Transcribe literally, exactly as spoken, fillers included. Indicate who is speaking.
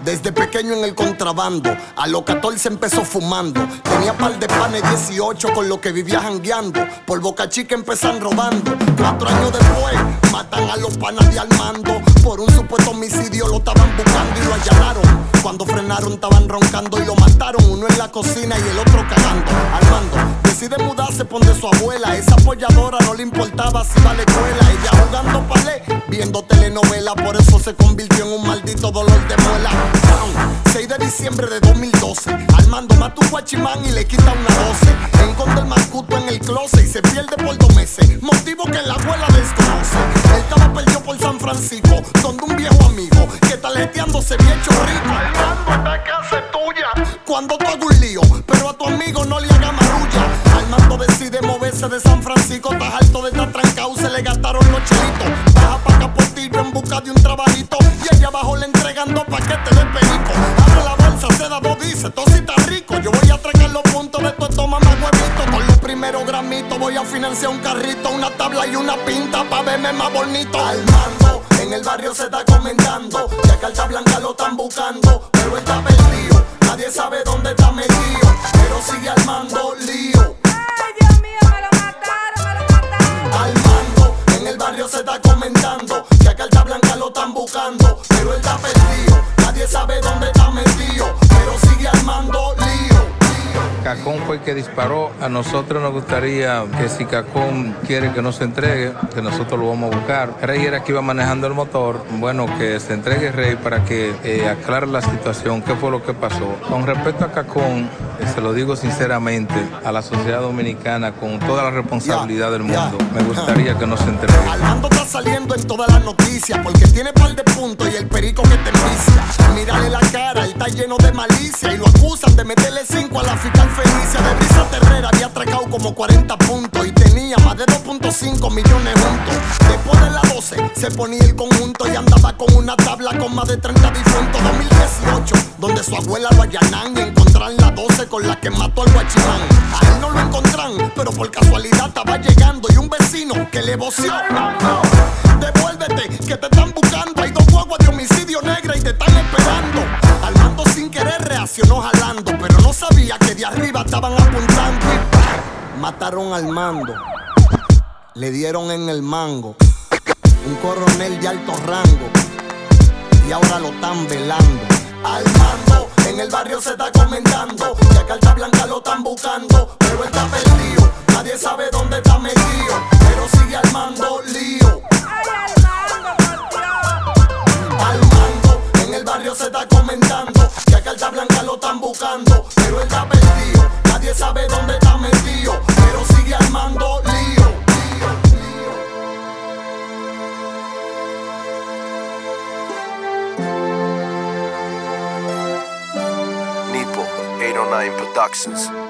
Speaker 1: Desde pequeño en el contrabando, a los catorce empezó fumando. Tenía par de panes dieciocho con lo que vivía jangueando. Por Boca Chica empezan robando. Cuatro años después, matan a los panas de Armando. Por un supuesto homicidio lo estaban buscando y lo allanaron. Cuando frenaron estaban roncando y lo mataron. Uno en la cocina y el otro cagando. Armando decide mudarse por donde su abuela. Esa apoyadora no le importaba si va a la escuela. Ella jugando palé, viendo telenovela. Por eso se convirtió en un maldito dolor de muela. seis de diciembre de dos mil doce, Armando mata un guachimán y le quita una doce. Encontra el mascuto en el closet y se pierde por dos meses. Motivo que la abuela desconoce. Él estaba perdido por San Francisco, donde un viejo amigo que taleteando se había hecho rico. Armando, esta casa es tuya cuando tú hagas un lío, pero a tu amigo no le haga marulla. Armando decide moverse de San Francisco. Está harto de estar trancado, se le gastaron los chelitos. Baja pa' Capotillo en busca de un trabajito y allá abajo le entregan dos paquetes de perico. Abre la bolsa, se da dos, dice, todo si está rico. Yo voy a tragar los puntos de tu estómago, más huevito. Con los primeros gramitos voy a financiar un carrito, una tabla y una pinta pa' verme más bonito. Armando, en el barrio se está comentando que a Carta Blanca lo están buscando, pero él está perdido, nadie sabe dónde está metido, pero sigue armando lío.
Speaker 2: Ay, Dios mío, me lo mataron, me lo mataron.
Speaker 1: Armando, en el barrio se está comentando que a Carta Blanca lo están buscando, pero él está perdido, nadie sabe dónde está metido, pero sigue armando lío.
Speaker 3: Cacón fue el que disparó. A nosotros nos gustaría que si Cacón quiere que no se entregue, que nosotros lo vamos a buscar. Rey era que iba manejando el motor. Bueno, que se entregue Rey para que eh, aclare la situación, qué fue lo que pasó. Con respecto a Cacón, eh, se lo digo sinceramente a la sociedad dominicana, con toda la responsabilidad del mundo, me gustaría que no se entregue.
Speaker 1: Armando está saliendo en todas las noticias porque tiene par de puntos y el perico que te envicia. Mírale la cara, él está lleno de malicia y lo acusan de meterle cinco a la fiscal Felicia. De Brisa Terrera había atracado como cuarenta puntos y tenía más de dos punto cinco millones juntos. Después de las doce se ponía el conjunto y andaba con una tabla con más de treinta difuntos. dos mil dieciocho, donde su abuela lo allanan y encontraron la doce con la que mató al guachimán. A él no lo encontraron, pero por casualidad estaba llegando y un vecino que le voció: devuélvete, que te están buscando. Hay dos guaguas de homicidio negra y te están esperando. Armando sin querer reaccionó jalando, pero no sabía que de arriba estaban apuntando y ¡pam! Mataron al mando. Le dieron en el mango. Un coronel de alto rango y ahora lo están velando. Armando, en el barrio se está comentando que a Carta Blanca lo están buscando, pero él está perdido, nadie sabe dónde está metido, pero sigue armando lío.
Speaker 2: Ay, Armando, por Dios.
Speaker 1: Armando, en el barrio se está comentando que a Carta Blanca lo están buscando, pero él está perdido, nadie sabe dónde está metido, pero sigue armando lío.
Speaker 4: Nipo, eight oh nine Productions.